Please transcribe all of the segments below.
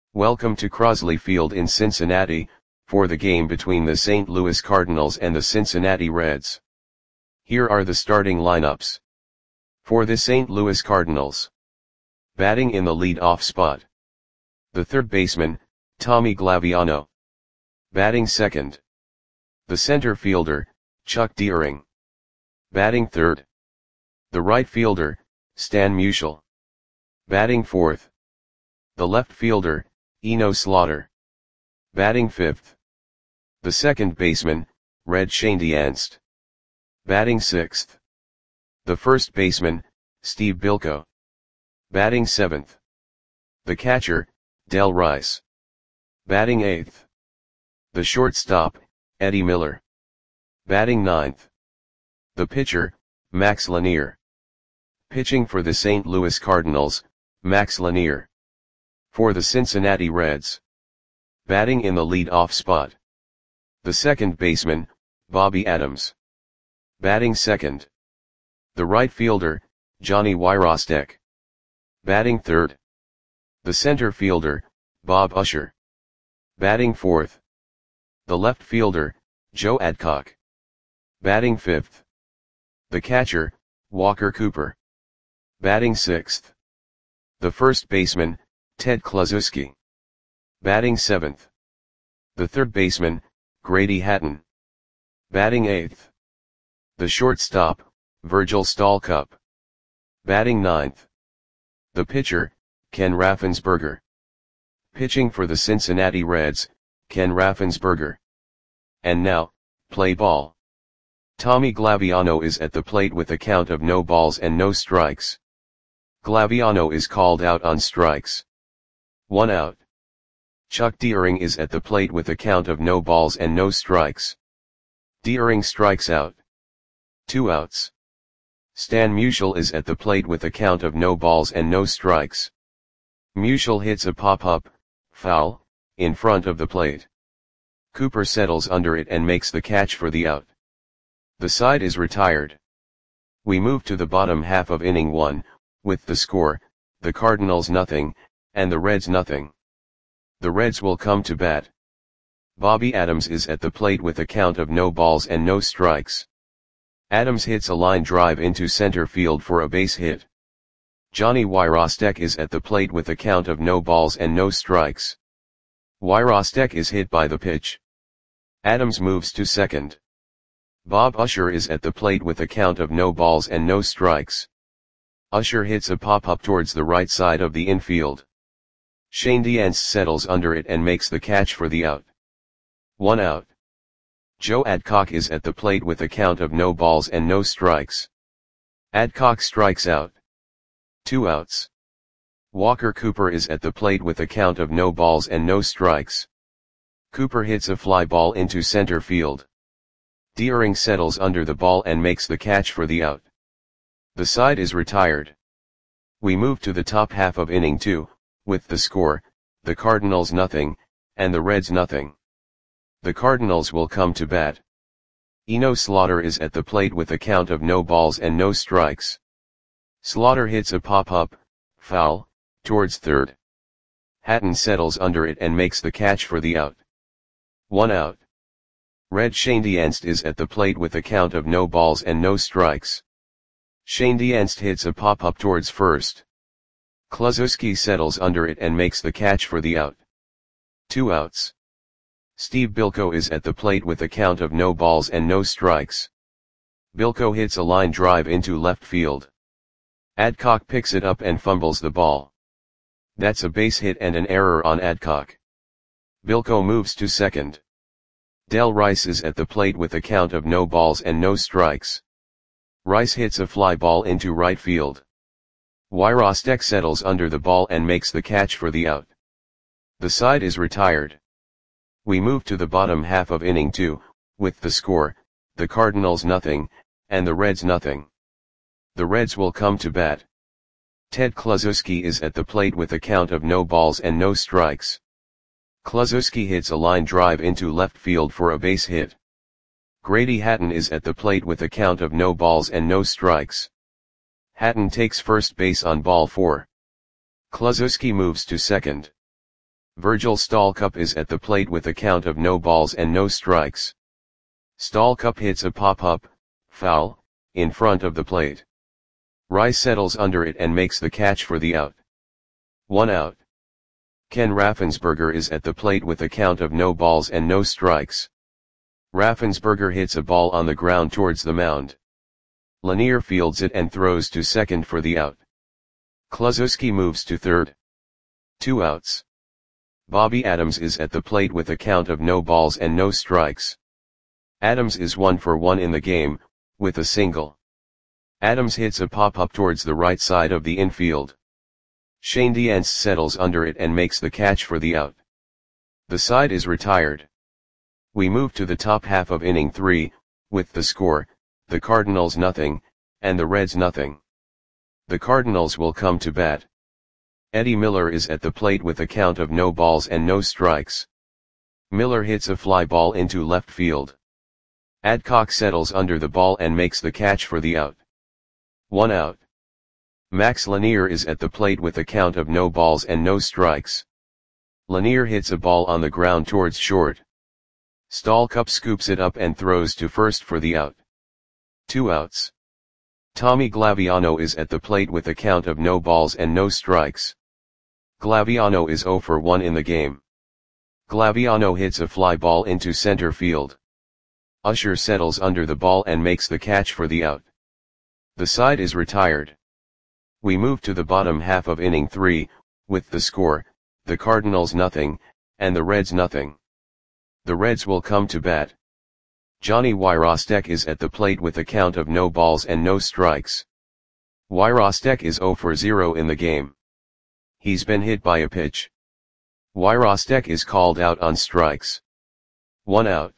Welcome to Crosley Field in Cincinnati, for the game between the St. Louis Cardinals and the Cincinnati Reds. Here are the starting lineups. For the St. Louis Cardinals. Batting in the lead-off spot. The third baseman, Tommy Glaviano. Batting second. The center fielder, Chuck Deering. Batting third. The right fielder, Stan Musial. Batting fourth. The left fielder, Eno Slaughter. Batting fifth. The second baseman, Red Schoendienst. Batting sixth. The first baseman, Steve Bilko. Batting seventh. The catcher, Del Rice. Batting eighth. The shortstop, Eddie Miller. Batting ninth. The pitcher, Max Lanier. Pitching for the St. Louis Cardinals, Max Lanier. For the Cincinnati Reds. Batting in the lead-off spot. The second baseman, Bobby Adams. Batting second. The right fielder, Johnny Wyrostek. Batting third. The center fielder, Bob Usher. Batting fourth. The left fielder, Joe Adcock. Batting fifth. The catcher, Walker Cooper. Batting sixth. The first baseman, Ted Kluszewski. Batting seventh. The third baseman, Grady Hatton. Batting eighth. The shortstop, Virgil Stalcup. Batting ninth. The pitcher, Ken Raffensperger. Pitching for the Cincinnati Reds, Ken Raffensperger. And now, play ball. Tommy Glaviano is at the plate with a count of no balls and no strikes. Glaviano is called out on strikes. 1 out. Chuck Deering is at the plate with a count of no balls and no strikes. Deering strikes out. 2 outs. Stan Musial is at the plate with a count of no balls and no strikes. Musial hits a pop-up, foul, in front of the plate. Cooper settles under it and makes the catch for the out. The side is retired. We move to the bottom half of inning 1, with the score, the Cardinals nothing, and the Reds nothing. The Reds will come to bat. Bobby Adams is at the plate with a count of no balls and no strikes. Adams hits a line drive into center field for a base hit. Johnny Wyrostek is at the plate with a count of no balls and no strikes. Wyrostek is hit by the pitch. Adams moves to second. Bob Usher is at the plate with a count of no balls and no strikes. Usher hits a pop-up towards the right side of the infield. Schoendienst settles under it and makes the catch for the out. 1 out. Joe Adcock is at the plate with a count of no balls and no strikes. Adcock strikes out. 2 outs. Walker Cooper is at the plate with a count of no balls and no strikes. Cooper hits a fly ball into center field. Deering settles under the ball and makes the catch for the out. The side is retired. We move to the top half of inning 2, with the score, the Cardinals nothing, and the Reds nothing. The Cardinals will come to bat. Eno Slaughter is at the plate with a count of no balls and no strikes. Slaughter hits a pop-up, foul, towards third. Hatton settles under it and makes the catch for the out. 1 out. Red Schoendienst is at the plate with a count of no balls and no strikes. Schoendienst hits a pop-up towards first. Kluszewski settles under it and makes the catch for the out. 2 outs. Steve Bilko is at the plate with a count of no balls and no strikes. Bilko hits a line drive into left field. Adcock picks it up and fumbles the ball. That's a base hit and an error on Adcock. Bilko moves to second. Del Rice is at the plate with a count of no balls and no strikes. Rice hits a fly ball into right field. Wyrostek settles under the ball and makes the catch for the out. The side is retired. We move to the bottom half of inning 2, with the score, the Cardinals nothing, and the Reds nothing. The Reds will come to bat. Ted Kluszewski is at the plate with a count of no balls and no strikes. Kluszewski hits a line drive into left field for a base hit. Grady Hatton is at the plate with a count of no balls and no strikes. Hatton takes first base on ball 4. Kluszewski moves to second. Virgil Stalcup is at the plate with a count of no balls and no strikes. Stalcup hits a pop-up, foul, in front of the plate. Rice settles under it and makes the catch for the out. 1 out. Ken Raffensperger is at the plate with a count of no balls and no strikes. Raffensperger hits a ball on the ground towards the mound. Lanier fields it and throws to second for the out. Kluszewski moves to third. 2 outs. Bobby Adams is at the plate with a count of no balls and no strikes. Adams is 1 for 1 in the game, with a single. Adams hits a pop-up towards the right side of the infield. Shane Dienst settles under it and makes the catch for the out. The side is retired. We move to the top half of inning 3, with the score, the Cardinals nothing, and the Reds nothing. The Cardinals will come to bat. Eddie Miller is at the plate with a count of no balls and no strikes. Miller hits a fly ball into left field. Adcock settles under the ball and makes the catch for the out. 1 out. Max Lanier is at the plate with a count of no balls and no strikes. Lanier hits a ball on the ground towards short. Stalcup scoops it up and throws to first for the out. 2 outs. Tommy Glaviano is at the plate with a count of no balls and no strikes. Glaviano is 0 for 1 in the game. Glaviano hits a fly ball into center field. Usher settles under the ball and makes the catch for the out. The side is retired. We move to the bottom half of inning 3, with the score, the Cardinals nothing, and the Reds nothing. The Reds will come to bat. Johnny Wyrostek is at the plate with a count of no balls and no strikes. Wyrostek is 0 for 0 in the game. He's been hit by a pitch. Wyrostek is called out on strikes. 1 out.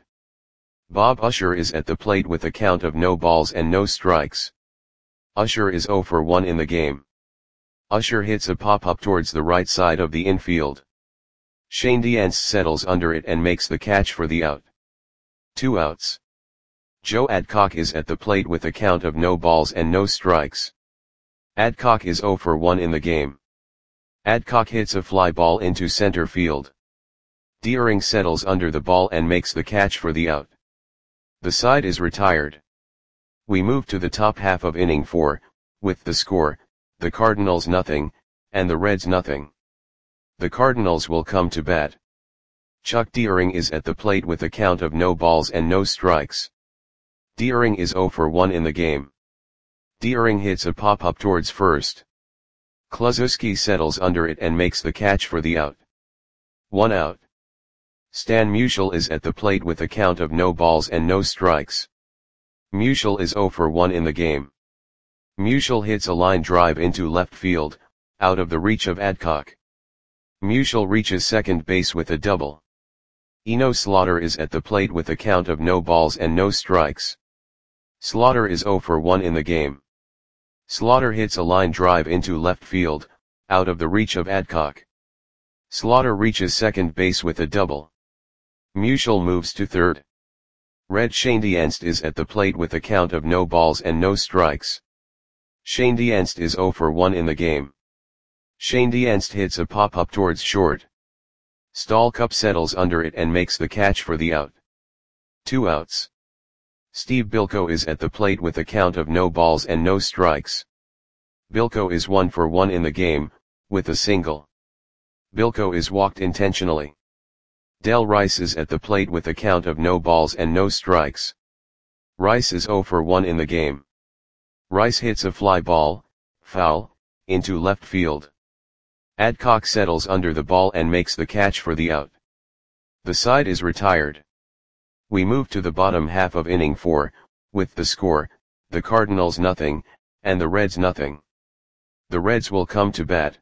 Bob Usher is at the plate with a count of no balls and no strikes. Usher is 0 for 1 in the game. Usher hits a pop-up towards the right side of the infield. Shane Dienst settles under it and makes the catch for the out. 2 outs. Joe Adcock is at the plate with a count of no balls and no strikes. Adcock is 0 for 1 in the game. Adcock hits a fly ball into center field. Deering settles under the ball and makes the catch for the out. The side is retired. We move to the top half of inning 4, with the score, the Cardinals nothing, and the Reds nothing. The Cardinals will come to bat. Chuck Deering is at the plate with a count of no balls and no strikes. Deering is 0 for 1 in the game. Deering hits a pop-up towards first. Kluszewski settles under it and makes the catch for the out. 1 out. Stan Musial is at the plate with a count of no balls and no strikes. Musial is 0 for 1 in the game. Musial hits a line drive into left field, out of the reach of Adcock. Musial reaches second base with a double. Eno Slaughter is at the plate with a count of no balls and no strikes. Slaughter is 0 for 1 in the game. Slaughter hits a line drive into left field, out of the reach of Adcock. Slaughter reaches second base with a double. Musial moves to third. Red Shane Dienst is at the plate with a count of no balls and no strikes. Shane Dienst is 0 for 1 in the game. Shane Dienst hits a pop-up towards short. Stalcup settles under it and makes the catch for the out. 2 outs. Steve Bilko is at the plate with a count of no balls and no strikes. Bilko is 1 for 1 in the game, with a single. Bilko is walked intentionally. Del Rice is at the plate with a count of no balls and no strikes. Rice is 0 for 1 in the game. Rice hits a fly ball, foul, into left field. Adcock settles under the ball and makes the catch for the out. The side is retired. We move to the bottom half of inning 4, with the score, the Cardinals nothing, and the Reds nothing. The Reds will come to bat.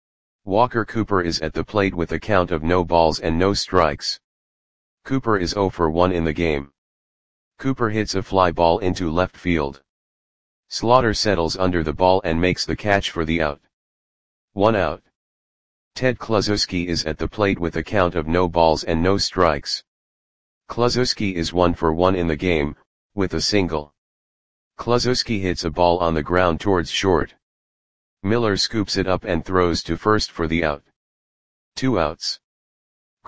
Walker Cooper is at the plate with a count of no balls and no strikes. Cooper is 0 for 1 in the game. Cooper hits a fly ball into left field. Slaughter settles under the ball and makes the catch for the out. 1 out. Ted Kluszewski is at the plate with a count of no balls and no strikes. Kluszewski is 1 for 1 in the game, with a single. Kluszewski hits a ball on the ground towards short. Miller scoops it up and throws to first for the out. 2 outs.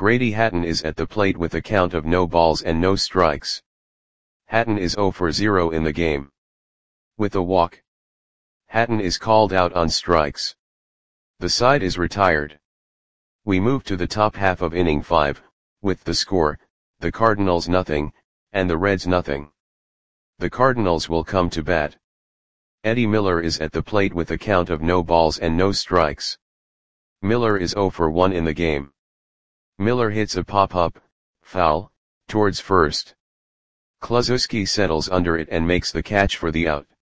Grady Hatton is at the plate with a count of no balls and no strikes. Hatton is 0 for 0 in the game. With a walk, Hatton is called out on strikes. The side is retired. We move to the top half of inning 5, with the score, the Cardinals nothing, and the Reds nothing. The Cardinals will come to bat. Eddie Miller is at the plate with a count of no balls and no strikes. Miller is 0 for 1 in the game. Miller hits a pop-up, foul, towards first. Kluszewski settles under it and makes the catch for the out.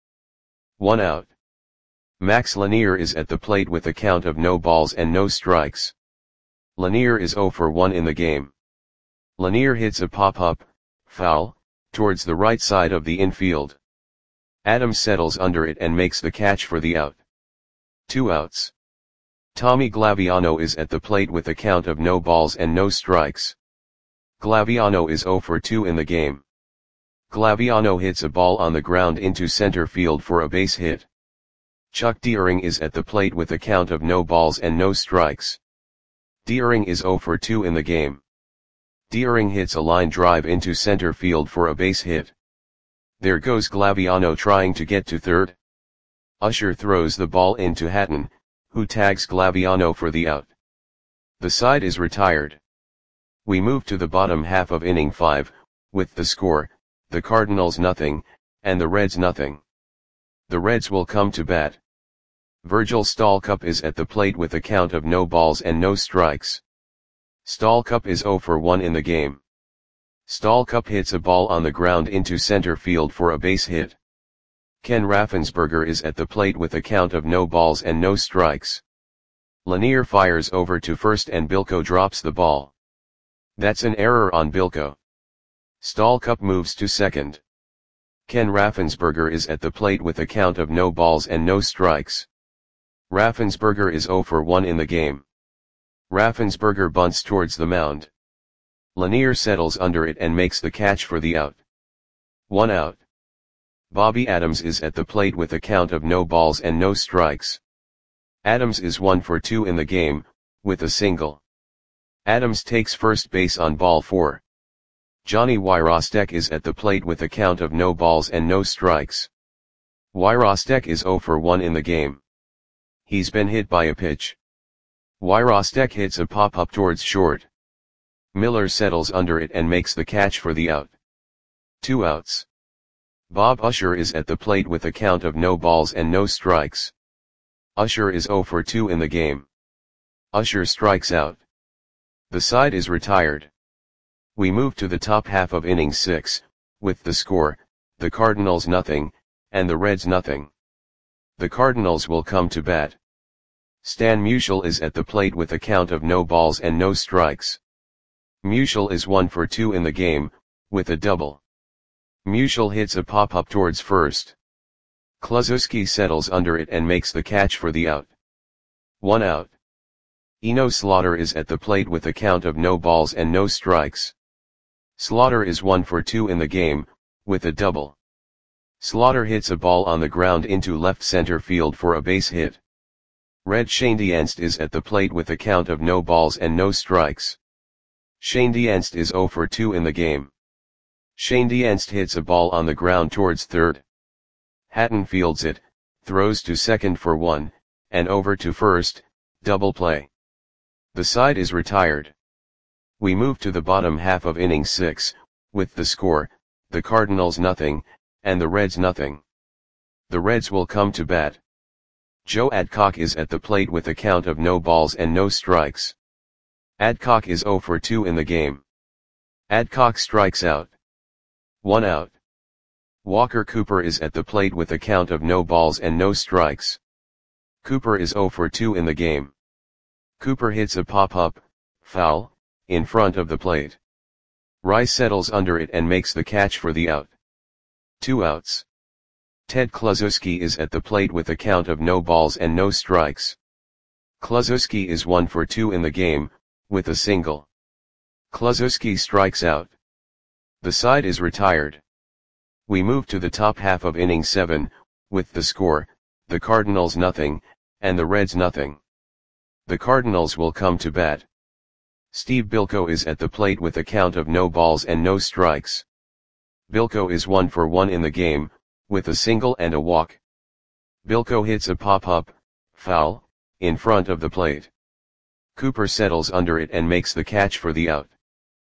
1 out. Max Lanier is at the plate with a count of no balls and no strikes. Lanier is 0 for 1 in the game. Lanier hits a pop-up, foul, towards the right side of the infield. Adams settles under it and makes the catch for the out. 2 outs. Tommy Glaviano is at the plate with a count of no balls and no strikes. Glaviano is 0 for 2 in the game. Glaviano hits a ball on the ground into center field for a base hit. Chuck Deering is at the plate with a count of no balls and no strikes. Deering is 0 for 2 in the game. Deering hits a line drive into center field for a base hit. There goes Glaviano trying to get to third. Usher throws the ball into Hatton, who tags Glaviano for the out. The side is retired. We move to the bottom half of inning 5, with the score, the Cardinals nothing, and the Reds nothing. The Reds will come to bat. Virgil Stallcup is at the plate with a count of no balls and no strikes. Stallcup is 0 for 1 in the game. Stallcup hits a ball on the ground into center field for a base hit. Ken Raffensperger is at the plate with a count of no balls and no strikes. Lanier fires over to first and Bilko drops the ball. That's an error on Bilko. Stallcup moves to second. Ken Raffensperger is at the plate with a count of no balls and no strikes. Raffensperger is 0 for 1 in the game. Raffensperger bunts towards the mound. Lanier settles under it and makes the catch for the out. 1 out. Bobby Adams is at the plate with a count of no balls and no strikes. Adams is 1 for 2 in the game, with a single. Adams takes first base on ball 4. Johnny Wyrostek is at the plate with a count of no balls and no strikes. Wyrostek is 0 for 1 in the game. He's been hit by a pitch. Wyrostek hits a pop-up towards short. Miller settles under it and makes the catch for the out. 2 outs. Bob Usher is at the plate with a count of no balls and no strikes. Usher is 0 for 2 in the game. Usher strikes out. The side is retired. We move to the top half of inning 6, with the score, the Cardinals nothing, and the Reds nothing. The Cardinals will come to bat. Stan Musial is at the plate with a count of no balls and no strikes. Musial is 1 for 2 in the game, with a double. Musial hits a pop-up towards first. Kluszewski settles under it and makes the catch for the out. 1 out. Eno Slaughter is at the plate with a count of no balls and no strikes. Slaughter is 1 for 2 in the game, with a double. Slaughter hits a ball on the ground into left center field for a base hit. Red Schoendienst is at the plate with a count of no balls and no strikes. Schoendienst is 0 for 2 in the game. Schoendienst hits a ball on the ground towards third. Hatton fields it, throws to second for 1, and over to first, double play. The side is retired. We move to the bottom half of inning 6, with the score, the Cardinals nothing, and the Reds nothing. The Reds will come to bat. Joe Adcock is at the plate with a count of no balls and no strikes. Adcock is 0 for 2 in the game. Adcock strikes out. 1 out. Walker Cooper is at the plate with a count of no balls and no strikes. Cooper is 0 for 2 in the game. Cooper hits a pop-up, foul, in front of the plate. Rice settles under it and makes the catch for the out. 2 outs. Ted Kluszewski is at the plate with a count of no balls and no strikes. Kluszewski is 1 for 2 in the game, with a single. Kluszewski strikes out. The side is retired. We move to the top half of inning 7, with the score, the Cardinals nothing, and the Reds nothing. The Cardinals will come to bat. Steve Bilko is at the plate with a count of no balls and no strikes. Bilko is 1 for 1 in the game, with a single and a walk. Bilko hits a pop-up, foul, in front of the plate. Cooper settles under it and makes the catch for the out.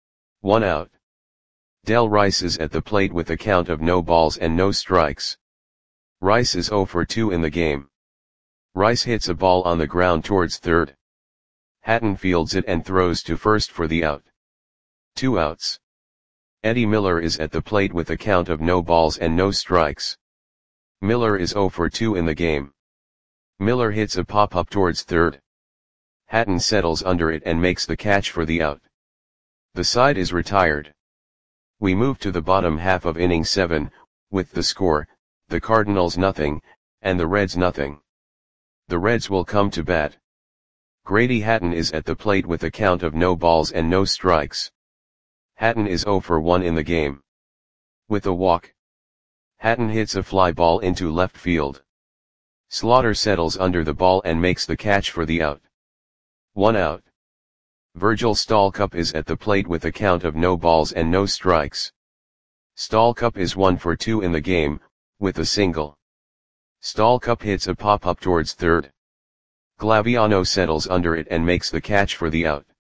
1 out. Del Rice is at the plate with a count of no balls and no strikes. Rice is 0 for 2 in the game. Rice hits a ball on the ground towards third. Hatton fields it and throws to first for the out. 2 outs. Eddie Miller is at the plate with a count of no balls and no strikes. Miller is 0 for 2 in the game. Miller hits a pop-up towards third. Hatton settles under it and makes the catch for the out. The side is retired. We move to the bottom half of inning 7, with the score, the Cardinals nothing, and the Reds nothing. The Reds will come to bat. Grady Hatton is at the plate with a count of no balls and no strikes. Hatton is 0 for 1 in the game. With a walk. Hatton hits a fly ball into left field. Slaughter settles under the ball and makes the catch for the out. 1 out. Virgil Stallcup is at the plate with a count of no balls and no strikes. Stallcup is 1 for 2 in the game, with a single. Stallcup hits a pop-up towards third. Glaviano settles under it and makes the catch for the out.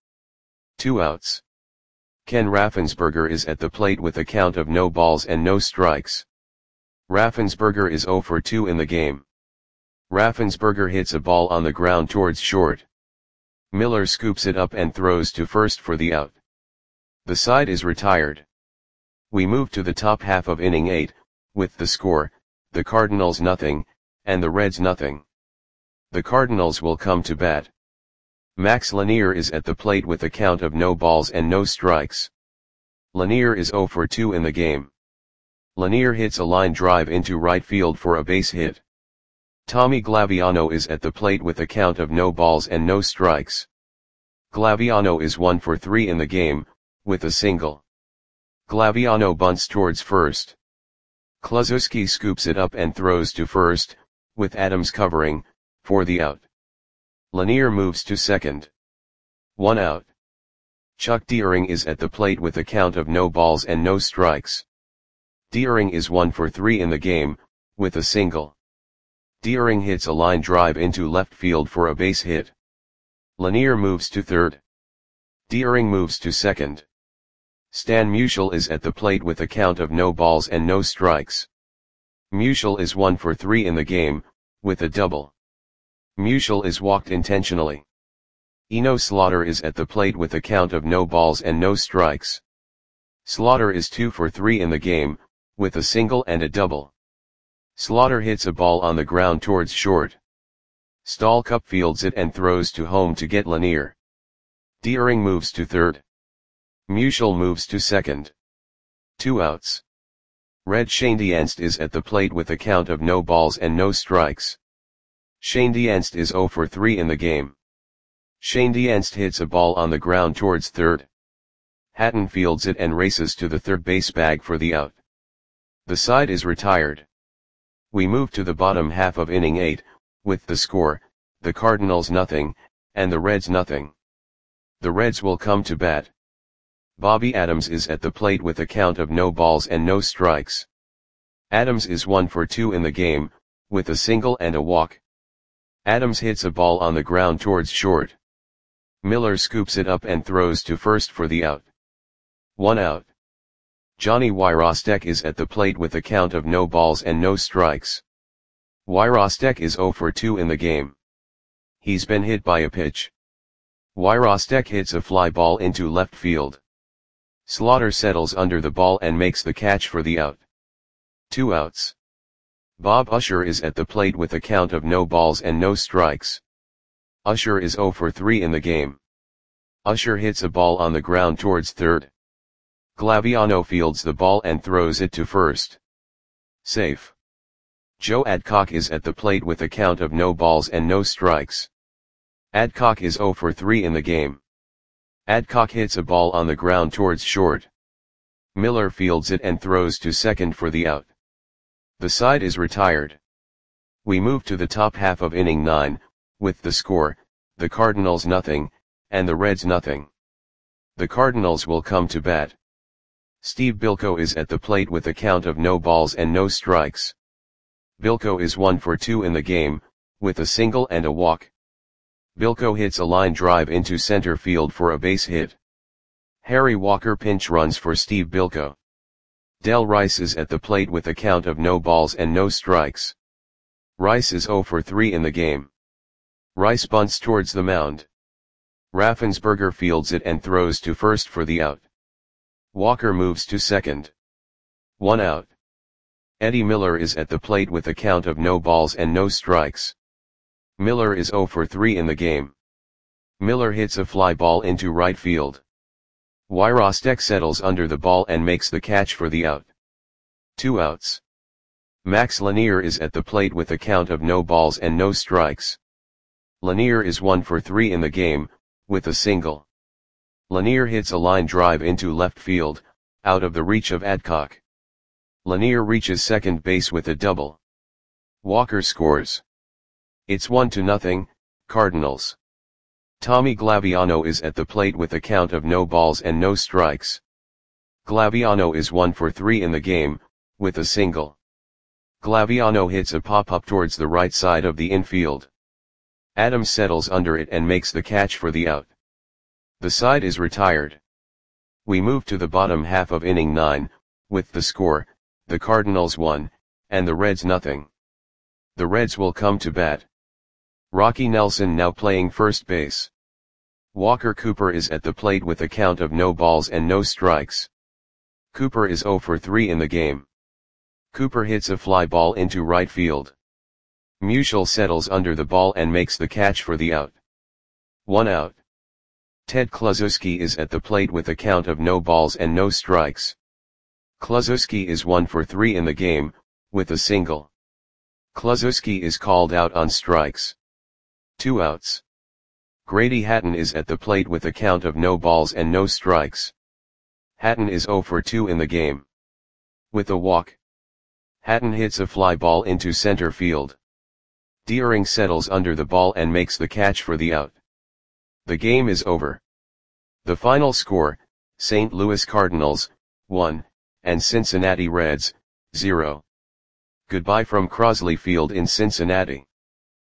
2 outs. Ken Raffensperger is at the plate with a count of no balls and no strikes. Raffensperger is 0 for 2 in the game. Raffensperger hits a ball on the ground towards short. Miller scoops it up and throws to first for the out. The side is retired. We move to the top half of inning 8, with the score, the Cardinals nothing, and the Reds nothing. The Cardinals will come to bat. Max Lanier is at the plate with a count of no balls and no strikes. Lanier is 0 for 2 in the game. Lanier hits a line drive into right field for a base hit. Tommy Glaviano is at the plate with a count of no balls and no strikes. Glaviano is 1 for 3 in the game, with a single. Glaviano bunts towards first. Kluszewski scoops it up and throws to first, with Adams covering, for the out. Lanier moves to second. 1 out. Chuck Deering is at the plate with a count of no balls and no strikes. Deering is 1 for 3 in the game, with a single. Deering hits a line drive into left field for a base hit. Lanier moves to third. Deering moves to second. Stan Musial is at the plate with a count of no balls and no strikes. Musial is 1 for 3 in the game, with a double. Musial is walked intentionally. Eno Slaughter is at the plate with a count of no balls and no strikes. Slaughter is 2 for 3 in the game, with a single and a double. Slaughter hits a ball on the ground towards short. Stallcup fields it and throws to home to get Lanier. Deering moves to third. Musial moves to second. 2 outs. Red Schoendienst is at the plate with a count of no balls and no strikes. Schoendienst is 0 for 3 in the game. Schoendienst hits a ball on the ground towards third. Hatton fields it and races to the third base bag for the out. The side is retired. We move to the bottom half of inning 8, with the score, the Cardinals nothing, and the Reds nothing. The Reds will come to bat. Bobby Adams is at the plate with a count of no balls and no strikes. Adams is 1 for 2 in the game, with a single and a walk. Adams hits a ball on the ground towards short. Miller scoops it up and throws to first for the out. 1 out. Johnny Wyrostek is at the plate with a count of no balls and no strikes. Wyrostek is 0 for 2 in the game. He's been hit by a pitch. Wyrostek hits a fly ball into left field. Slaughter settles under the ball and makes the catch for the out. 2 outs. Bob Usher is at the plate with a count of no balls and no strikes. Usher is 0 for 3 in the game. Usher hits a ball on the ground towards third. Glaviano fields the ball and throws it to first. Safe. Joe Adcock is at the plate with a count of no balls and no strikes. Adcock is 0 for 3 in the game. Adcock hits a ball on the ground towards short. Miller fields it and throws to second for the out. The side is retired. We move to the top half of inning 9, with the score, the Cardinals nothing, and the Reds nothing. The Cardinals will come to bat. Steve Bilko is at the plate with a count of no balls and no strikes. Bilko is 1 for 2 in the game, with a single and a walk. Bilko hits a line drive into center field for a base hit. Harry Walker pinch runs for Steve Bilko. Del Rice is at the plate with a count of no balls and no strikes. Rice is 0 for 3 in the game. Rice bunts towards the mound. Raffensperger fields it and throws to first for the out. Walker moves to second. 1 out. Eddie Miller is at the plate with a count of no balls and no strikes. Miller is 0 for 3 in the game. Miller hits a fly ball into right field. Wyrostek settles under the ball and makes the catch for the out. 2 outs. Max Lanier is at the plate with a count of no balls and no strikes. Lanier is 1 for 3 in the game, with a single. Lanier hits a line drive into left field, out of the reach of Adcock. Lanier reaches second base with a double. Walker scores. It's 1-0, Cardinals. Tommy Glaviano is at the plate with a count of no balls and no strikes. Glaviano is 1 for 3 in the game, with a single. Glaviano hits a pop-up towards the right side of the infield. Adams settles under it and makes the catch for the out. The side is retired. We move to the bottom half of inning 9, with the score, the Cardinals 1, and the Reds 0. The Reds will come to bat. Rocky Nelson now playing first base. Walker Cooper is at the plate with a count of no balls and no strikes. Cooper is 0 for 3 in the game. Cooper hits a fly ball into right field. Musial settles under the ball and makes the catch for the out. 1 out. Ted Kluszewski is at the plate with a count of no balls and no strikes. Kluszewski is 1 for 3 in the game, with a single. Kluszewski is called out on strikes. 2 outs. Grady Hatton is at the plate with a count of no balls and no strikes. Hatton is 0 for 2 in the game. With a walk. Hatton hits a fly ball into center field. Deering settles under the ball and makes the catch for the out. The game is over. The final score, St. Louis Cardinals, 1, and Cincinnati Reds, 0. Goodbye from Crosley Field in Cincinnati.